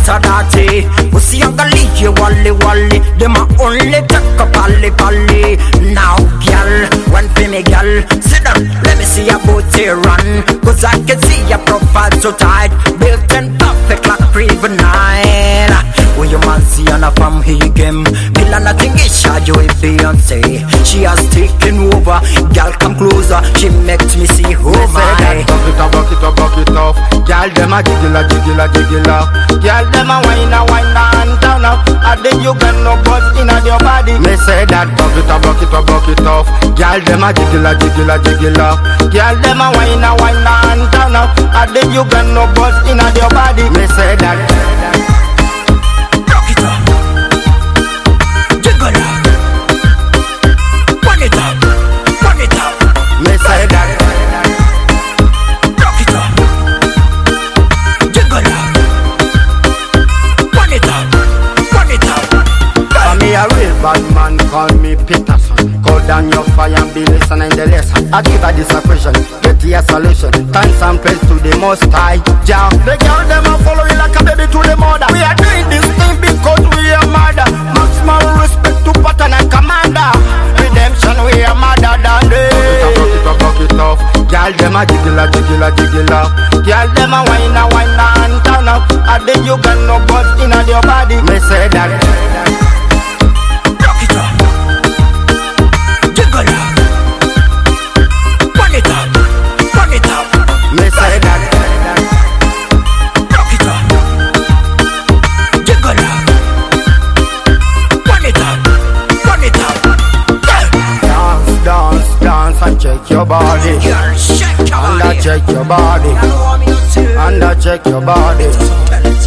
a dirty. Pussy and the leak you wally wally. Them a only take a pally pally. Now girl, one for me girl. Sit down, let me see your booty run. Cause I can see your profile so tight. Built and perfect like Craven 9. When your man see on a from he game. Bill and nothing is charge you with Beyonce. She has taken over. Girl come closer, she makes me see who I. Buck it off. Girl them a jiggle Girl them a wine and turn up. And then you got no buzz in your body. Me say that buck it off. Girl them a jiggle Girl them a wine and turn up. And then you got no buzz in your body. Me say that. A real bad man call me Peterson. Call down your fire and be listening the lesson. I give her this a question, get your solution. Thanks and praise to the most high Jah. The girl them a follow you like a baby to the mother. We are doing this thing because we are mother. Maximum respect to pattern and commander. Redemption we are mother than they. Buck it off. Girl them a jiggle Girl them a wine and turn up. And then you got no buzz in your body. Me say that. Check your body, and I check your body, and I check your body.